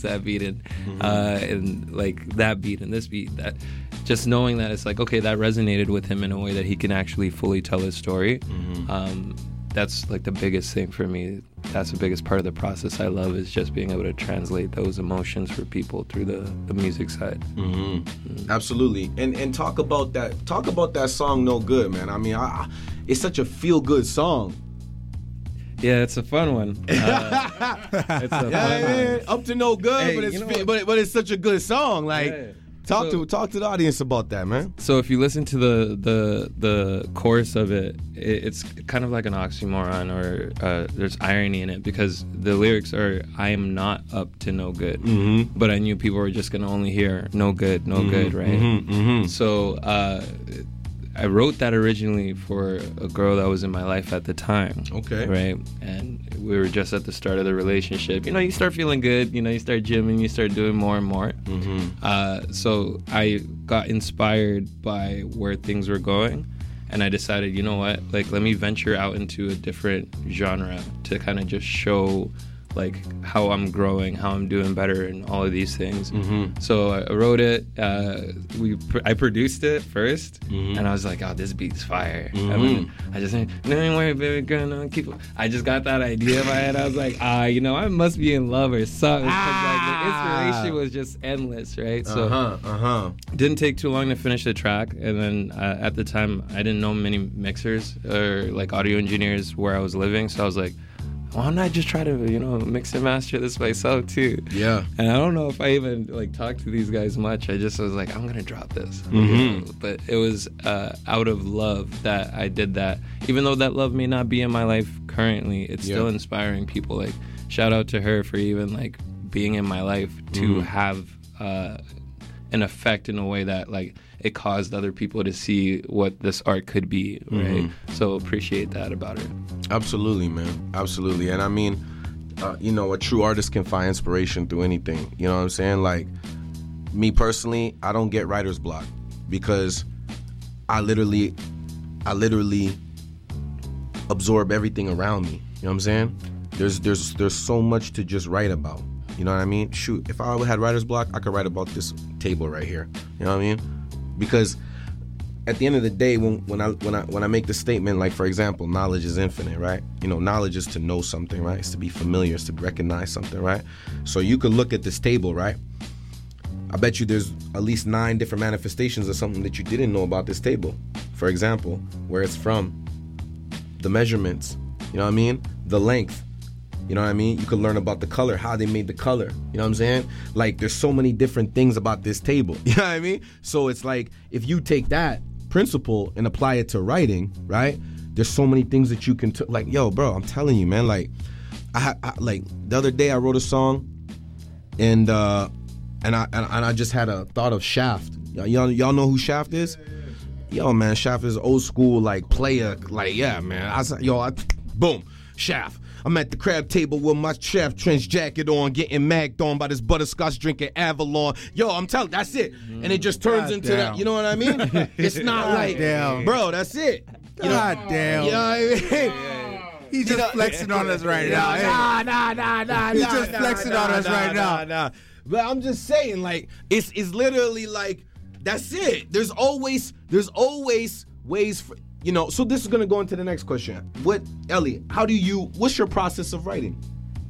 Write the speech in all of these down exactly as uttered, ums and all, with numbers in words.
that beat and mm-hmm. uh, and like that beat and this beat, that just knowing that it's like, okay, that resonated with him in a way that he can actually fully tell his story. Mm-hmm. Um, that's like the biggest thing for me. That's the biggest part of the process I love, is just being able to translate those emotions for people through the, the music side. Mm-hmm. Mm-hmm. Absolutely. And and talk about that. Talk about that song, No Good, man. I mean, I, I, it's such a feel good song. Yeah, it's a fun one. Uh, it's a yeah, fun man. one. Up to no good, Hey, but it's you know fi- what? but but it's such a good song. Like, Yeah. talk So- to talk to the audience about that, man. So if you listen to the the the chorus of it, it it's kind of like an oxymoron, or uh, there's irony in it, because the lyrics are, I am not up to no good, Mm-hmm. but I knew people were just gonna only hear no good, no good, right? Mm-hmm. Mm-hmm. So uh, I wrote that originally for a girl that was in my life at the time. Okay. Right? And we were just at the start of the relationship. You know, you start feeling good, you know, you start gymming, you start doing more and more. Mm-hmm. Uh, so I got inspired by where things were going, and I decided, you know what, like, let me venture out into a different genre to kind of just show like how I'm growing, how I'm doing better, and all of these things. Mm-hmm. So I wrote it. Uh, we pr- I produced it first, Mm-hmm. and I was like, "Oh, this beat's fire." Mhm. I, mean, I just said, "No worry, baby girl, no keep." I just got that idea in my head. I was like, "Ah, you know, I must be in love or something." 'Cause, like, the inspiration was just endless, right? So uh-huh. Uh-huh. didn't take too long to finish the track, and then uh, at the time I didn't know many mixers or like audio engineers where I was living, so I was like, why don't I just try to, you know, mix and master this myself too? Yeah. And I don't know if I even like talked to these guys much. I just was like, I'm gonna drop this. Mhm. But it was uh, out of love that I did that. Even though that love may not be in my life currently, it's Yeah. still inspiring people. Like, shout out to her for even like being in my life to Mhm. have uh, an effect in a way that like it caused other people to see what this art could be, right? Mhm. So appreciate that about her. Absolutely, man. Absolutely. And I mean, uh, you know, a true artist can find inspiration through anything. You know what I'm saying? Like, me personally, I don't get writer's block because I literally, I literally absorb everything around me. You know what I'm saying? There's, there's, there's so much to just write about. You know what I mean? Shoot, if I had writer's block, I could write about this table right here. You know what I mean? Because at the end of the day, when when I when I when I make the statement, like for example, knowledge is infinite, right? You know, knowledge is to know something, right? It's to be familiar, it's to recognize something, right? So you could look at this table, right? I bet you there's at least nine different manifestations of something that you didn't know about this table. For example, where it's from, the measurements, you know what I mean? The length. You know what I mean? You could learn about the color, how they made the color. You know what I'm saying? Like, there's so many different things about this table. You know what I mean? So it's like, if you take that principle and apply it to writing, right? There's so many things that you can, t- like, yo, bro, I'm telling you, man. Like, I, I like the other day I wrote a song, and uh, and I and, and I just had a thought of Shaft. Y'all, y'all, y'all know who Shaft is? Yo, man, Shaft is old school, like player, like yeah, man. I said, yo, I, boom, Shaft. I'm at the crab table with my chef trench jacket on, getting magged on by this butterscotch drinking Avalon. Yo, I'm telling, that's it. And it just turns God into damn. that. You know what I mean? It's not God like, damn. bro, that's it. You know, God damn. You know what I mean? He's just flexing on us right now. Hey. Nah, nah, nah, nah, He's nah, just nah, flexing nah, on us nah, right nah, now. Nah. But I'm just saying, like, it's it's literally like, that's it. There's always there's always ways for, you know. So this is gonna go into the next question. What, Ellie? How do you? What's your process of writing?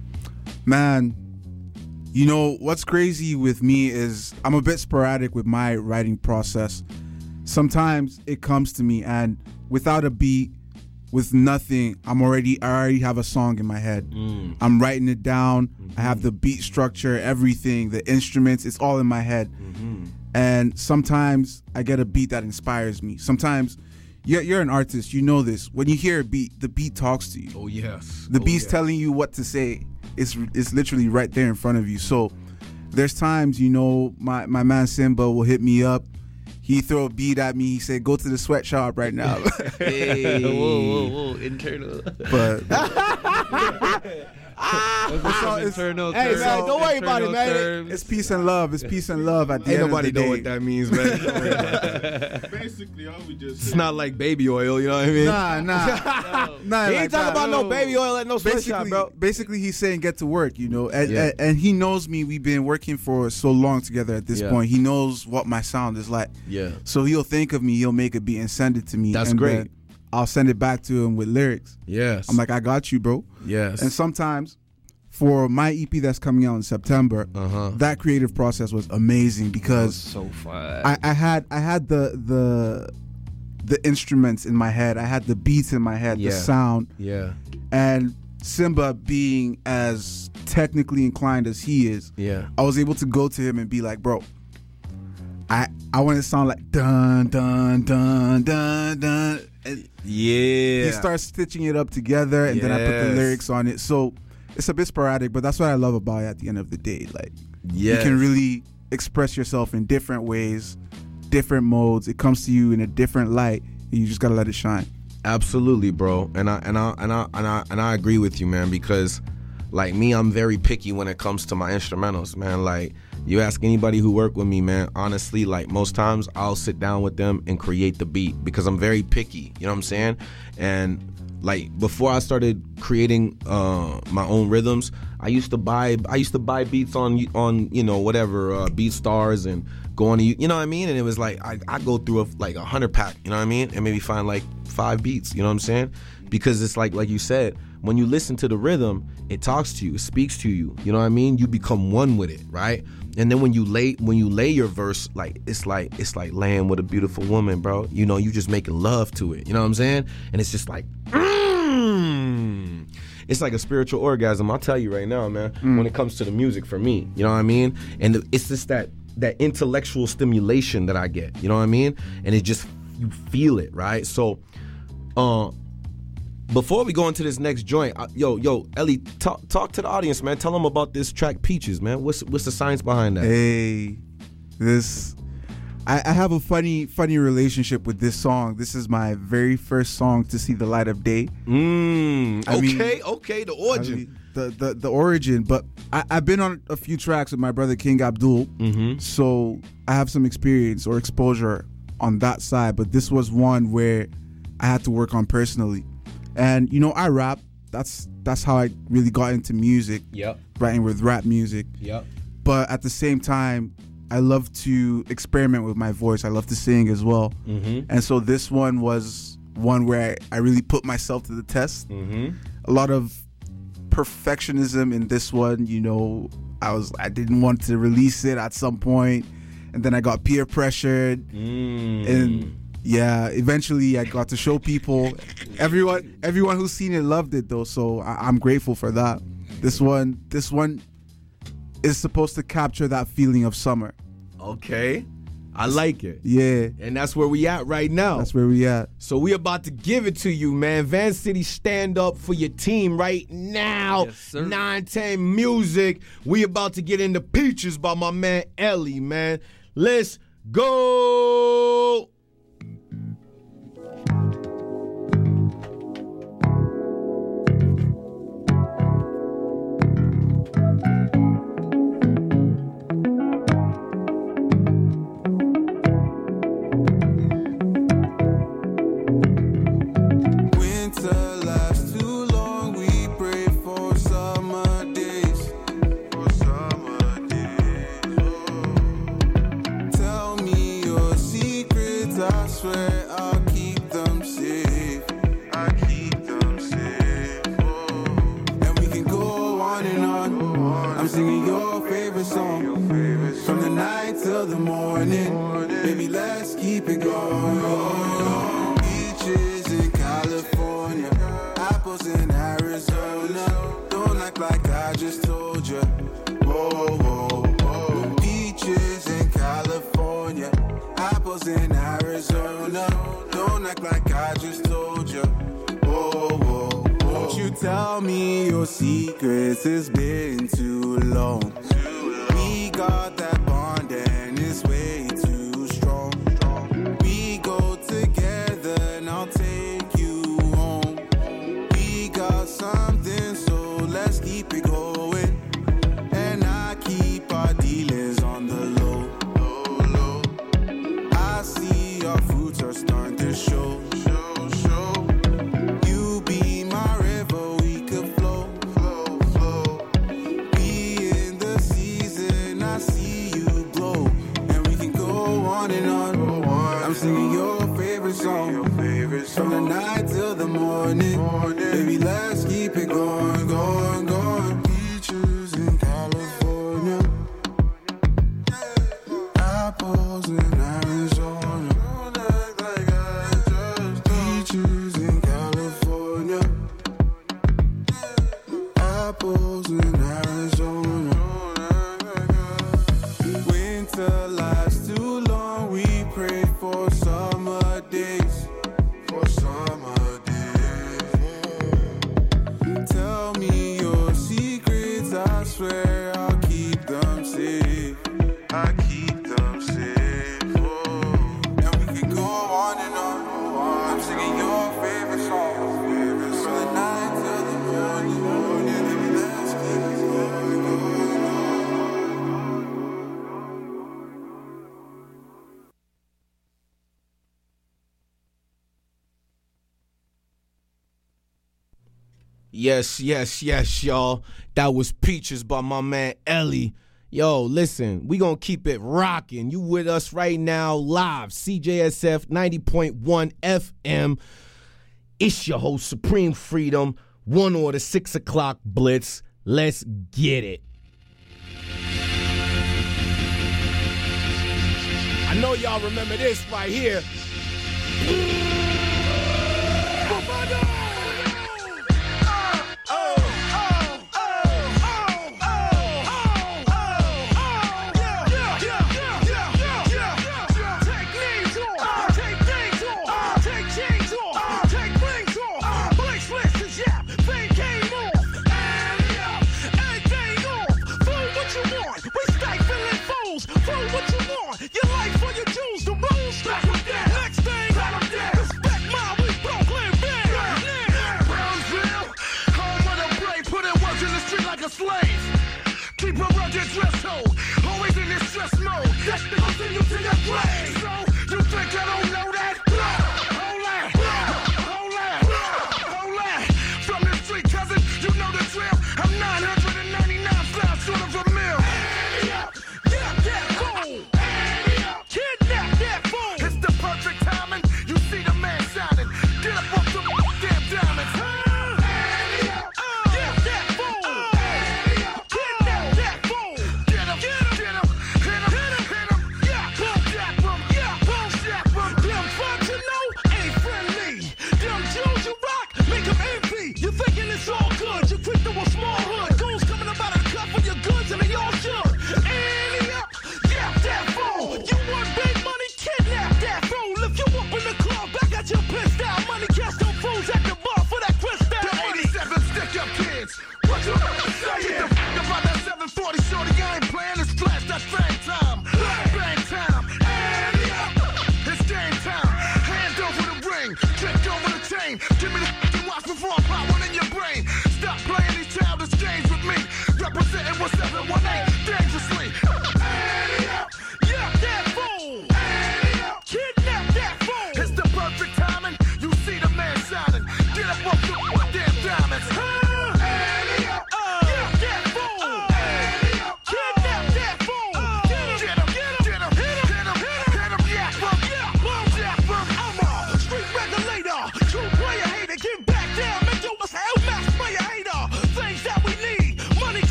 Man, you know, what's crazy with me is I'm a bit sporadic with my writing process. Sometimes it comes to me, and without a beat, with nothing, I'm already, I already have a song in my head. Mm. I'm writing it down. Mm-hmm. I have the beat structure, everything, the instruments, it's all in my head. Mm-hmm. And sometimes I get a beat that inspires me. Sometimes you're, you're an artist, you know this. When you hear a beat, the beat talks to you. Oh yes. The oh, beat's yes. telling you what to say. It's it's literally right there in front of you. So there's times, you know, my, my man Simba will hit me up. He throw a beat at me. He said, "Go to the sweatshop right now." Hey. Whoa, whoa, whoa, internal. But Those are some it's- internal hey, terms, man, don't worry about it, internal man. terms. It's peace and love. It's peace and love at the Ain't end nobody of the know day. what that means, man. Don't worry about that. Basically, all we just It's not like baby oil, you know what I mean? Nah, nah, nah. He like ain't talking that. about no baby oil at no sweatshop, Basically, bro. basically, he's saying get to work, you know, and, Yeah. and, and he knows me. We've been working for so long together. At this Yeah. point, he knows what my sound is like. Yeah. So he'll think of me. He'll make a beat and send it to me. That's and great. then I'll send it back to him with lyrics. Yes. I'm like, I got you, bro. yes. And sometimes, for my E P that's coming out in September, Uh-huh. that creative process was amazing because So fun. I, I had I had the the the instruments in my head. I had the beats in my head, Yeah. the sound, yeah. and Simba being as technically inclined as he is, Yeah. I was able to go to him and be like, bro, I I want to sound like dun dun dun dun dun. And Yeah. he starts stitching it up together, and then I put the Yes. lyrics on it. So it's a bit sporadic, but that's what I love about it at the end of the day. Like Yes. you can really express yourself in different ways, different modes. It comes to you in a different light, and you just gotta let it shine. Absolutely, bro. And I and I and I and I and I agree with you, man, because like me, I'm very picky when it comes to my instrumentals, man. Like you ask anybody who work with me, man, honestly, like most times I'll sit down with them and create the beat because I'm very picky, you know what I'm saying? And like before I started creating uh, my own rhythms, I used to buy I used to buy beats on on you know whatever uh, BeatStars and go on to, you know what I mean? And it was like I I go through a, like a hundred pack, you know what I mean, and maybe find like five beats, you know what I'm saying? Because it's like like you said, when you listen to the rhythm, it talks to you, it speaks to you, you know what I mean? You become one with it, right? And then when you lay when you lay your verse, like it's like it's like laying with a beautiful woman, bro. You know, you just making love to it. You know what I'm saying? And it's just like, mm. It's like a spiritual orgasm. I'll tell you right now, man. When it comes to the music, for me, you know what I mean? And the, it's just that that intellectual stimulation that I get. You know what I mean? And it just you feel it, right? So, uh. Before we go into this next joint, uh, yo, yo, Ellie, talk talk to the audience, man. Tell them about this track, Peaches, man. What's what's the science behind that? Hey, this I, I have a funny funny relationship with this song. This is my very first song to see the light of day. Mm, I okay, mean- okay, the I origin. mean, the, the the origin, but I, I've been on a few tracks with my brother King Abdul, Mm-hmm. so I have some experience or exposure on that side. But this was one where I had to work on personally. And you know, I rap. That's that's how I really got into music, Yep, writing with rap music. yep. But at the same time, I love to experiment with my voice. I love to sing as well. Mm-hmm. And so this one was one where I, I really put myself to the test. Mm-hmm. A lot of perfectionism in this one. You know, I was I didn't want to release it at some point, and then I got peer pressured, Mm. and yeah, eventually I got to show people. Everyone, everyone who's seen it loved it though, so I, I'm grateful for that. This one, this one is supposed to capture that feeling of summer. Okay, I like it, Yeah, and that's where we at right now. that's where we at. So we about to give it to you, man. Van City, stand up for your team right now. Yes, sir. nine ten Music. We about to get into Peaches by my man Ellie, man. Let's go. Winter lasts too long, we pray for summer days. For summer days. Oh. Tell me your secrets, I swear I'll keep them safe. I keep them safe. Oh. And we can go on and on. I'm singing your favorite song. From the night till the morning. Baby, let's keep it going. Beaches in California, apples in Arizona. Don't act like I just told you. Whoa, whoa, whoa. Beaches in California, apples in Arizona. Don't act like I just told you. Whoa, whoa, whoa. Won't you tell me your secrets? It's been too long. We got that bond and it's way too strong. We go together and I'll take you home. We got something, so let's keep singing your favorite song. Your favorite song. From the night till the morning. morning. Baby, let's keep it going, going, going. Beaches in California. Apples in Arizona. Beaches in California. Apples in Arizona. Winter lasts too long. We pray for summer days. For summer days. Tell me your secrets. I swear I'll keep them safe. I keep them safe. Oh. And we can go on and on. I'm singing your favorite song. From the night till the morning. morning. Baby, let's keep it going, going, Yes, yes, yes, y'all. That was Peaches by my man Ellie. Yo, listen, we gonna keep it rocking. You with us right now, live, C J S F ninety point one F M. It's your host, Supreme Freedom, one order, six o'clock blitz. Let's get it. I know y'all remember this right here.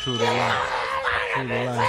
True to life. True to life.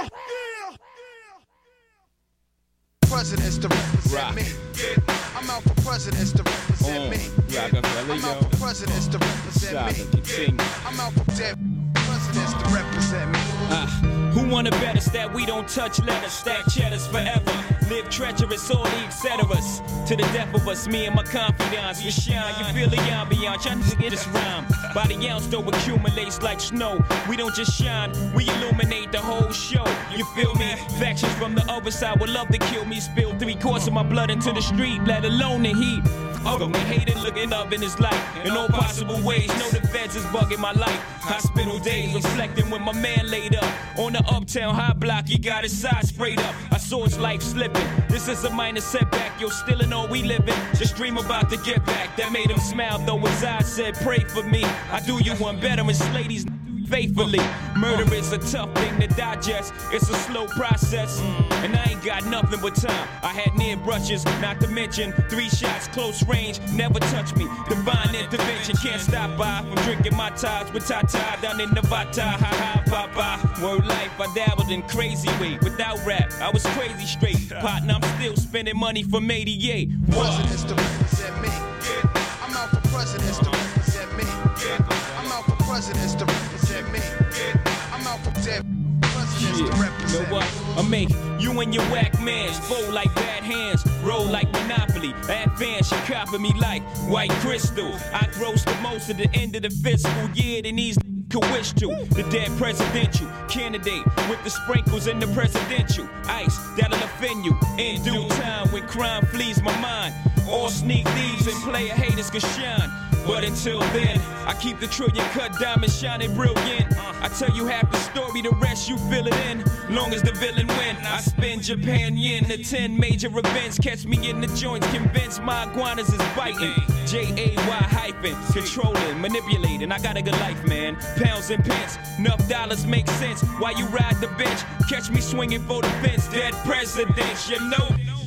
Presidents to represent Rock. me. I'm out for presidents to represent On me. Rockefeller, I'm out yo. for presidents to represent Saga me. continue. I'm out for dead presidents to represent me. Ah, who wanna bet us that we don't touch letters, stack cheddars forever, live treacherous, all the et ceteras. To the death of us, me and my confidants, we shine. You feel the ambiance, y'all niggas get this rhyme. By the ounce though accumulates like snow. We don't just shine, we illuminate the whole show. You feel me? Factions from the other side would love to kill me. Spill three quarts of my blood into the street, let alone the heat. Of me hated looking up in his light in all possible ways. Know the feds is bugging my life. Hospital days reflecting when my man laid up on the uptown high block. He got his side sprayed up. I saw his life slipping. This is a minor setback. Yo, still in all we living. Just dream about to get back. That made him smile though his eyes said, "Pray for me. I do you one better and slay these faithfully." Murder is a tough thing to digest. It's a slow process, and I ain't got nothing but time. I had near brushes, not to mention three shots, close range, never touch me. Divine intervention can't stop by from drinking my ties with Tata down in Nevada. Ha ha, bye bye. Word life, I dabbled in crazy way. Without rap, I was crazy straight. Partner, I'm still spending money from eighty-eight. Presidents to represent me. I'm out for presidents to represent me. I'm out for presidents to represent me. I'm out for dead presidents to You know represent me. what? I make you and your whack mans fold like bad hands, roll like Monopoly. Advance, you copy me like white crystal. I gross the most at the end of the fiscal year than these could wish to. The dead presidential candidate with the sprinkles in the presidential ice that'll offend you in due time when crime flees my mind. All sneak thieves and player haters can shine. But until then, I keep the trillion cut diamond shining brilliant. I tell you half the story, the rest you fill it in. Long as the villain win, I spend Japan yen to ten major events. Catch me in the joints, convinced my iguanas is biting. J A Y hyphen, controlling, manipulating. I got a good life, man. Pounds and pence, enough dollars make sense. While you ride the bench, catch me swinging for the fence. Dead presidents, you know.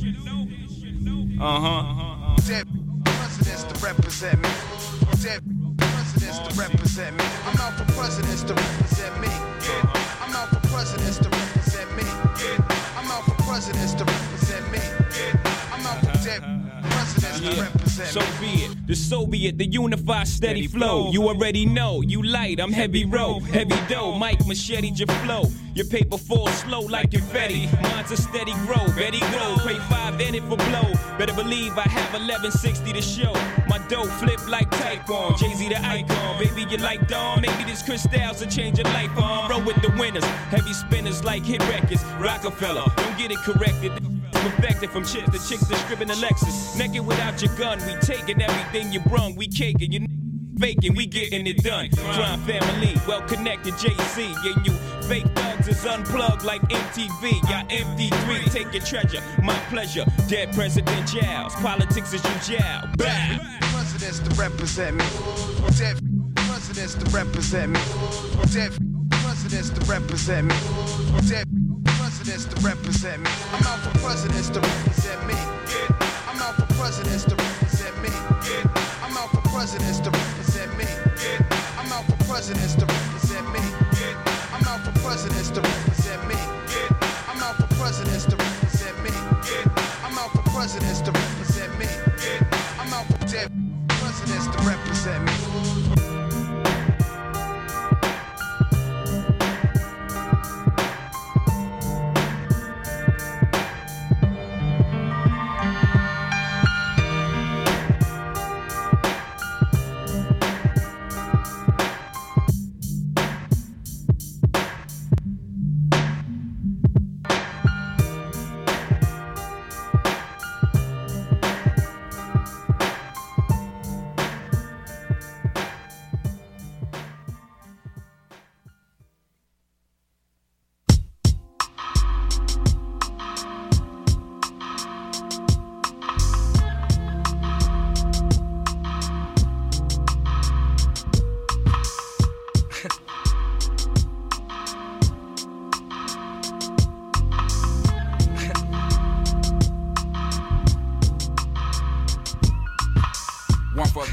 Uh huh. Dead presidents to represent me. Dead presidents to represent me. I'm out for presidents to represent me. I'm out for presidents to represent me. I'm out for presidents to represent me. I'm out for dead presidents to represent So me. be it. The Soviet, the unified steady flow. You already know. You light, I'm heavy row, heavy dough. Mike machete your flow. Your paper falls slow like confetti. Mine's a steady grow, Betty grow. Pray five in it for blow. Better believe I have eleven sixty to show. My dough flip like Typhoon. Jay-Z the icon. Baby, you like Dawn. Maybe this crystals will change your life on. Roll with the winners. Heavy spinners like hit records. Rockefeller. Don't get it corrected. Perfected from chicks to chicks that stripping the Lexus. Naked without your gun. We taking everything you brung. We caking. You faking. We getting it done. Crime family. Well connected. J C. And you fake thugs is unplugged like M T V. Y'all M D three. Take your treasure. My pleasure. Dead presidentials. Politics is you jail. Bam. Presidents to represent me. Dead presidents to represent me. Dead presidents to represent me. Dead presidents to represent me. I'm out for presidents to represent me. I'm out for presidents to represent me. I'm out for presidents to represent me. I'm out for presidents to represent me. I'm out for presidents to represent me. I'm out for presidents to represent me. I'm out for presidents to represent me. I'm out for dead presidents to represent me.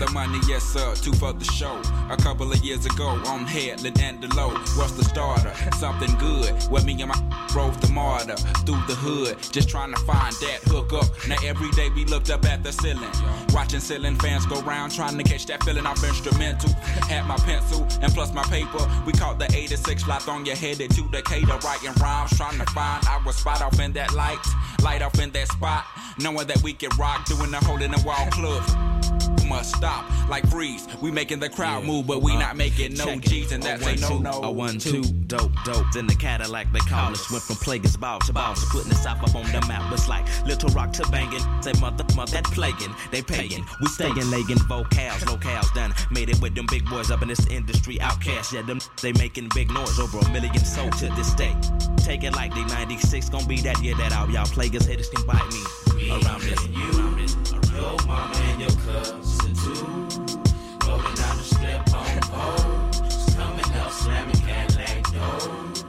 the money, yes sir, two for the show. A couple of years ago, on Headland and the low, what's the starter? Something good, where me and my drove the martyr through the hood, just trying to find that hook up. Now every day we looked up at the ceiling, watching ceiling fans go round, trying to catch that feeling off instrumental. Had my pencil and plus my paper, we caught the eighty-six lot on your headed to Decatur, writing rhymes, trying to find our spot off in that light, light off in that spot, knowing that we can rock, doing the hole in the wall club. Must stop, like freeze. We making the crowd yeah. move, but we uh, not making no G's, and that's a no no. A one two, dope dope. Then the Cadillac they call us. Went from Plaguers ball to boss, putting the South up on the map. It's like Little Rock to banging. Say mother mother that plaguing, they paying. We staying legging vocals, locales done. Made it with them big boys up in this industry. Outcasts, yeah, them they making big noise over a million sold to this day. Take it like they ninety-six gon' be that year that out. Y'all Plaguers haters can bite me. me around this, you, around this, around your mama and your cousin too. Rolling down the strip on poles, coming up slamming Cadillac doors.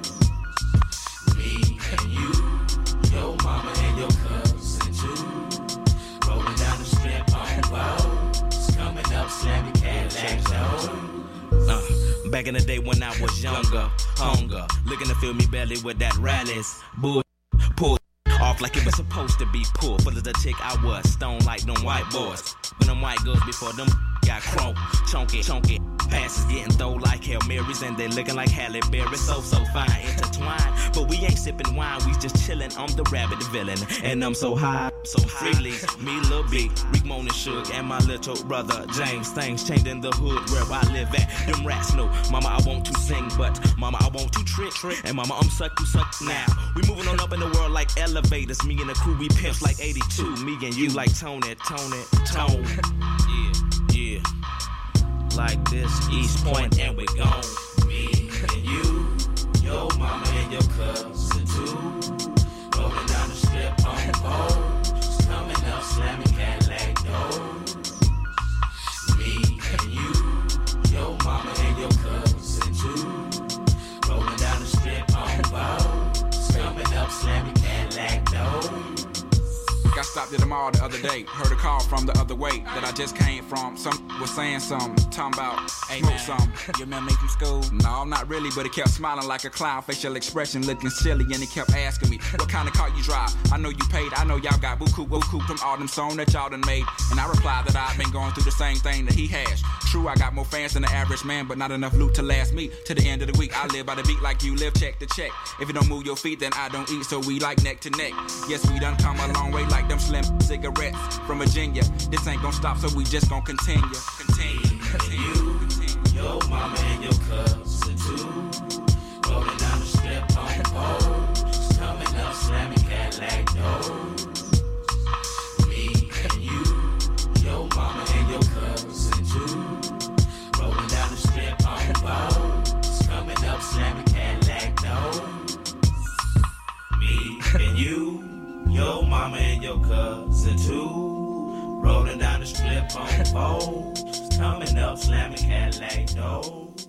Me and you, your mama and your cousin too. Rolling down the strip on poles, coming up slamming Cadillac doors. Uh, back in the day when I was younger, hunger, looking to fill me belly with that rallies, bull, pull off like it was supposed to be pulled. Full of the chick I was, stone like them white boys. When them white girls before them got crunk, chunky, chunky. Passes getting throw like Hail Marys and they looking like Halle Berry. So, so fine, intertwined. But we ain't sipping wine, we just chillin'. I'm the rabbit villain, and I'm so high, so freely. Me, Lil B, Rick Moan and Suge, and my little brother James. Things changed in the hood where I live at. Them rats know, mama, I want to sing, but mama, I want to trick. And mama, I'm suck, you suck now. We moving on up in the world like elevators. Me and the crew, we pimps like eighty-two. Me and you like Tony, Tony, Tone. Yeah, yeah. Like this, East Point, and we gone. Me and you, your mama and your cousin too. Rolling down the strip on poles, coming up slamming Cadillac doors. Me and you, your mama and your cousin too. Rolling down the strip on poles, coming up slamming Cadillac doors. Got stopped at the mall the other day. Heard a call from the other way that I just came from. Some was saying something, talking about hey, smoke some. You remember me from school? No, not really, but he kept smiling like a clown, facial expression looking silly, and he kept asking me, what kind of car you drive? I know you paid, I know y'all got buku, buku from all them songs that y'all done made. And I replied that I've been going through the same thing that he has. True, I got more fans than the average man, but not enough loot to last me to the end of the week. I live by the beat like you live, check to check. If you don't move your feet, then I don't eat, so we like neck to neck. Yes, we done come a long way like them slim cigarettes from Virginia. This ain't gonna stop, so we just gonna continue. Continue, continue, continue. Your mama and your cousin too. Rolling down the strip on poles, coming up slamming Cadillac doors. Me and you, your mama and your cousin too. Rolling down the strip on poles, coming up slamming Cadillac doors. Me and you. Your mama and your cousin too. Rolling down the strip on poles, coming up slamming Cadillac doors.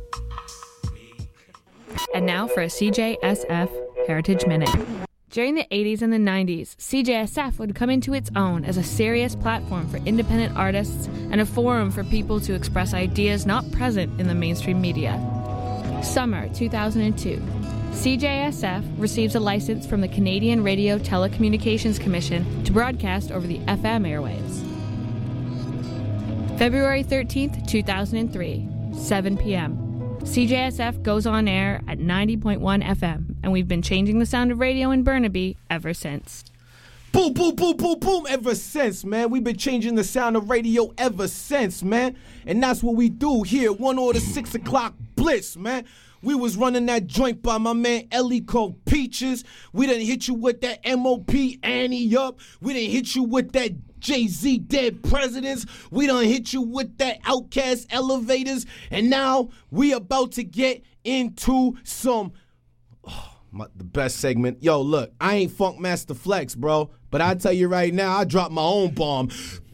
And now for a C J S F Heritage Minute. During the eighties and the nineties, C J S F would come into its own as a serious platform for independent artists and a forum for people to express ideas not present in the mainstream media. Summer two thousand two. C J S F receives a license from the Canadian Radio Telecommunications Commission to broadcast over the F M airwaves. February thirteenth, two thousand three, seven p.m. C J S F goes on air at ninety point one F M, and we've been changing the sound of radio in Burnaby ever since. Boom, boom, boom, boom, boom, ever since, man. We've been changing the sound of radio ever since, man. And that's what we do here, one order, six o'clock blitz, man. We was running that joint by my man Ellie called Peaches. We done hit you with that M O P Annie Up. We done hit you with that Jay-Z Dead Presidents. We done hit you with that Outkast Elevators. And now we about to get into some, oh, my, the best segment. Yo, look, I ain't Funk Master Flex, bro. But I tell you right now, I dropped my own bomb.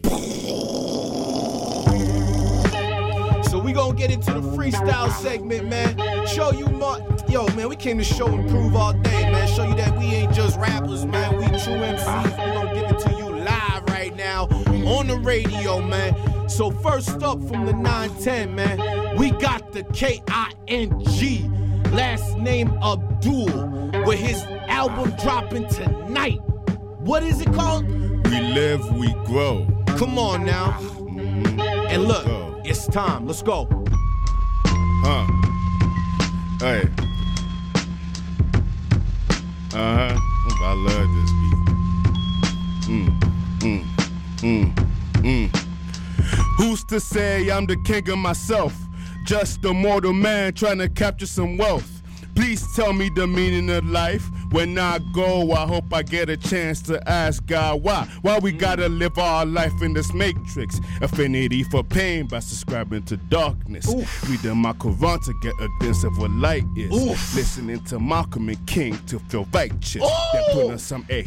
So we gonna get into the freestyle segment, man. Show you more. Yo, man, we came to show and prove all day, man. Show you that we ain't just rappers, man. We true M Cs. We gonna give it to you live right now on the radio, man. So first up from the nine ten, man, we got the K I N G, last name Abdul, with his album dropping tonight. What is it called? We live, we grow. Come on now. Mm-hmm. And look, go. It's time. Let's go. Huh. Hey. Uh-huh. I love this beat. Mm, mm, mm, mm. Who's to say I'm the king of myself? Just a mortal man trying to capture some wealth. Please tell me the meaning of life. When I go, I hope I get a chance to ask God why. Why we gotta live our life in this matrix. Affinity for pain by subscribing to darkness. Oof. Reading my Quran to get a glimpse of what light is. Oof. Listening to Malcolm and King to feel righteous. Oh. Then put on some A.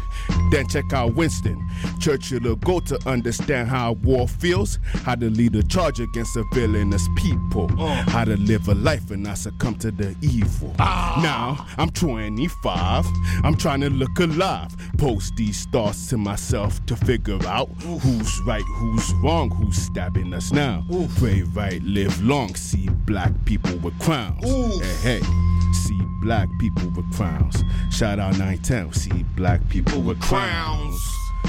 Then check out Winston Churchill will go to understand how war feels, how to lead a charge against a villainous people, oh. how to live a life and not succumb to the evil. Ah. Now I'm twenty-five, I'm trying to look alive. Post these thoughts to myself to figure out Oof. Who's right, who's wrong, who's stabbing us now. Oof. Pray right, live long, see black people with crowns. Oof. Hey, hey. See black people with crowns. Shout out nine ten. See black people with crowns.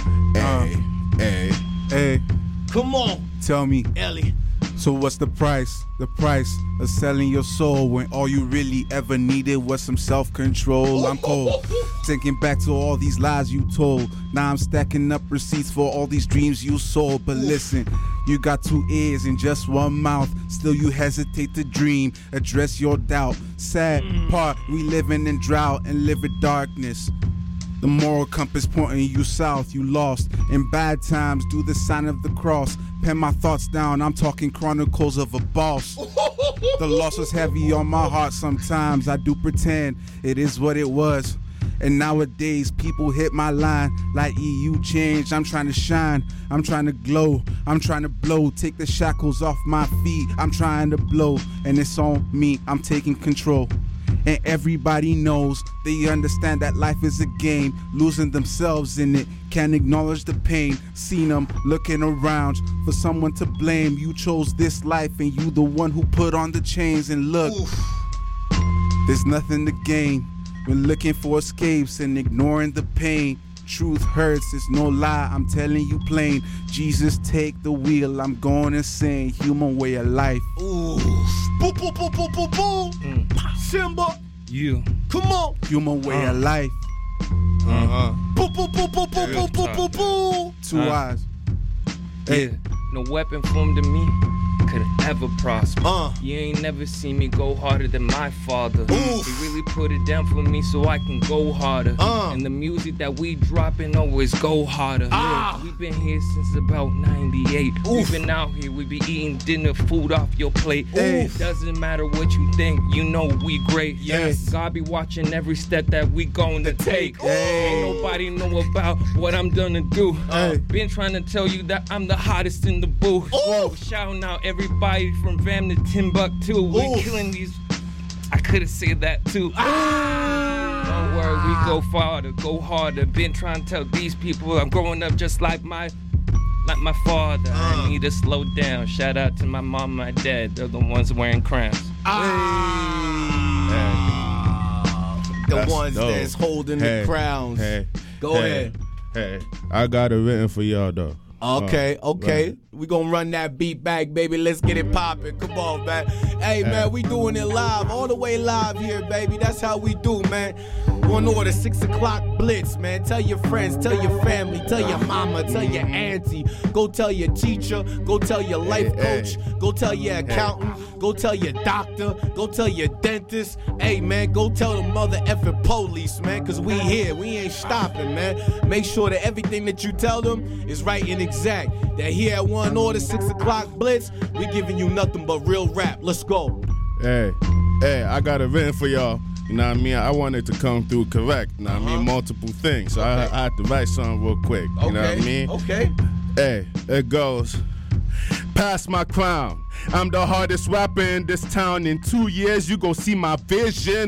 Hey, hey, hey. Come on. Tell me, Ellie. So what's the price? The price of selling your soul when all you really ever needed was some self-control. I'm cold. Thinking back to all these lies you told. Now I'm stacking up receipts for all these dreams you sold. But listen, you got two ears and just one mouth. Still you hesitate to dream. Address your doubt. Sad part, we living in drought and live in darkness. The moral compass pointing you south, you lost. In bad times, do the sign of the cross. Pen my thoughts down, I'm talking chronicles of a boss. The loss was heavy on my heart sometimes. I do pretend it is what it was. And nowadays, people hit my line like E U changed. I'm trying to shine, I'm trying to glow, I'm trying to blow. Take the shackles off my feet, I'm trying to blow. And it's on me, I'm taking control. And everybody knows, they understand that life is a game, losing themselves in it, can't acknowledge the pain. Seen them looking around for someone to blame. You chose this life and you the one who put on the chains. And look, Oof. There's nothing to gain when looking for escapes and ignoring the pain. Truth hurts, it's no lie, I'm telling you plain. Jesus, take the wheel, I'm going insane. Human way of life. Ooh. Boo, boo, boo, boo, boo, boo. Mm. Simba. You. Come on. Human way uh. of life. Uh-huh. Boo, boo, boo, boo, boo, boo, boo, boo, boo. Two uh. eyes. Hey. Yeah. No weapon formed to me could ever prosper. Uh. You ain't never seen me go harder than my father. Oof. He really put it down for me so I can go harder. Uh. And the music that we dropping always go harder. Ah. Yeah, we've been here since about ninety-eight. Oof. We've been out here, we be eating dinner food off your plate. Oof. Doesn't matter what you think, you know we great. Yes. God be watching every step that we going to take. Hey. Ain't nobody know about what I'm gonna do. Hey. Been trying to tell you that I'm the hottest in the booth. Ooh. Shouting out everybody from Vam to Timbuktu. We Oof. killing these. I could have said that too. Ah. Don't worry, we go farther, go harder. Been trying to tell these people I'm growing up just like my, like my father. Uh. I need to slow down. Shout out to my mom, my dad. They're the ones wearing crowns. Ah. The That's ones dope. that's holding Hey. the crowns. Hey. Go hey. ahead. Hey. I got it written for y'all though. Okay, Uh, okay. right. We gonna run that beat back, baby. Let's get it poppin'. Come on, man. Hey, man, we doing it live, all the way live here, baby. That's how we do, man. One order, six o'clock blitz, man. Tell your friends, tell your family, tell your mama, tell your auntie. Go tell your teacher, go tell your life Hey, coach, go tell your accountant, go tell your doctor, go tell your dentist. Hey, man, go tell the mother effing police, man, cause we here. We ain't stopping, man. Make sure that everything that you tell them is right and exact. That here at One Order, six o'clock blitz, we giving you nothing but real rap. Let's go. Hey, hey, I got it written for y'all. You know what I mean? I wanted to come through correct. You know what I mean? Multiple things. So I, I had to write something real quick. You Okay. know what I mean? Okay. Hey, it goes. Pass my crown. I'm the hardest rapper in this town. In two years, you gon' see my vision.